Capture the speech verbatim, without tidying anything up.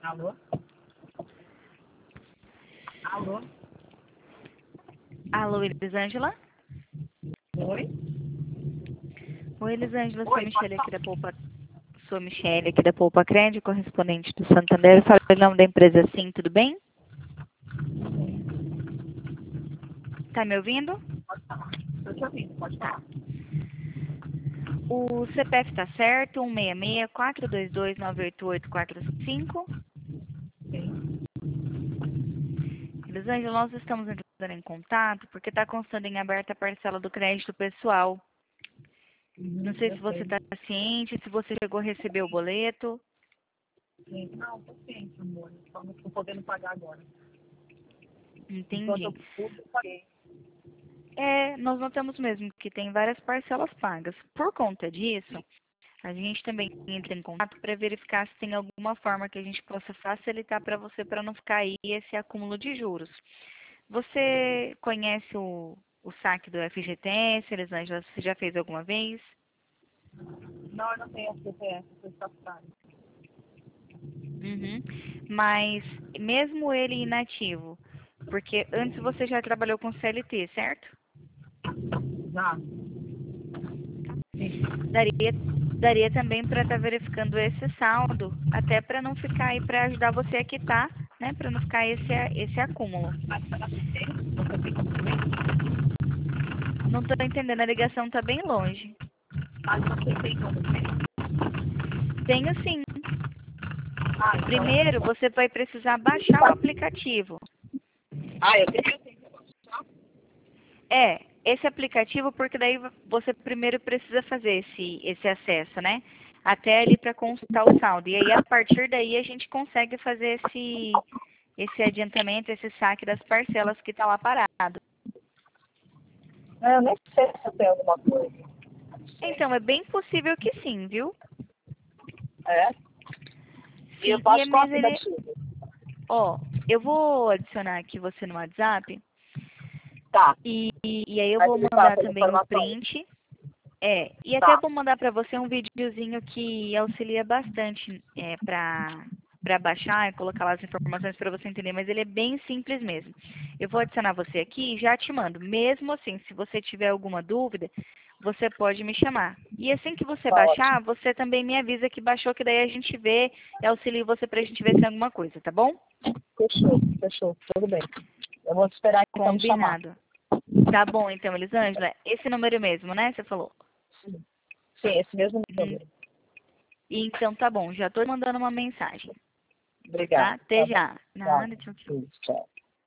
Alô? Alô? Alô, Elisângela? Oi? Oi, Elisângela, sou a Oi, pode Michele falar. aqui da Poupa. Sou a Michele aqui da Poupa Crédito, correspondente do Santander. Fala o nome da empresa Sim, tudo bem? Tá me ouvindo? Estou te ouvindo, pode Tá. falar. O C P F tá certo, um seis seis, quatro dois dois, nove oito oito, quatro cinco. Sim. Elisângela, nós estamos entrando em contato porque está constando em aberta a parcela do crédito pessoal. Não Uhum, sei se eu você sei. está ciente, se você chegou a receber o boleto. Sim. Não, estou ciente, amor. Só não estou podendo pagar agora. Enquanto eu Entendi. pude, eu paguei. É, nós notamos mesmo que tem várias parcelas pagas. Por conta disso, a gente também entra em contato para verificar se tem alguma forma que a gente possa facilitar para você para não ficar aí esse acúmulo de juros. Você conhece o, o saque do F G T S, Elisângela? Você já fez alguma vez? Não, eu não tenho S P S, eu sou estatutário. Uhum. Mas mesmo ele inativo, porque antes você já trabalhou com C L T, certo? Já? Sim. Daria, daria também para estar verificando esse saldo, até para não ficar aí, para ajudar você a quitar, né? Para não ficar esse, esse acúmulo. Você tem como ver? Não estou entendendo, a ligação está bem longe. Mas você tem como ver? Tenho sim. Ah, então... Primeiro, você vai precisar baixar o aplicativo. Ah, eu tenho, eu tenho. É, esse aplicativo, porque daí você primeiro precisa fazer esse, esse acesso, né? Até ali para consultar o saldo. E aí, a partir daí, a gente consegue fazer esse, esse adiantamento, esse saque das parcelas que está lá parado. Não, eu nem sei se eu tenho alguma coisa. Então, é bem possível que sim, viu? É? E eu Sim, e é faço com o mesmo ele... aplicativo. Ó, eu vou adicionar aqui você no WhatsApp Tá. e, e aí eu Aí vou você me mandar passa as também o informações. print. É, e até Tá. vou mandar para você um videozinho que auxilia bastante é, para para baixar e colocar lá as informações para você entender, mas ele é bem simples mesmo. Eu vou adicionar você aqui e já te mando. Mesmo assim, se você tiver alguma dúvida, você pode me chamar. E assim que você Tá ótimo. baixar, você também me avisa que baixou, que daí a gente vê e auxilia você para a gente ver se tem alguma coisa, tá bom? Fechou, fechou. Tudo bem. Eu vou te esperar então me chamar. Combinado. Tá bom, então, Elisângela. Esse número mesmo, né? Você falou. Sim, Sim, esse mesmo Hum, número. Então tá bom, já tô mandando uma mensagem. Tá? Obrigada. Até Tá bom. já. Tchau. Nada, tchau, tchau. Sim, tchau.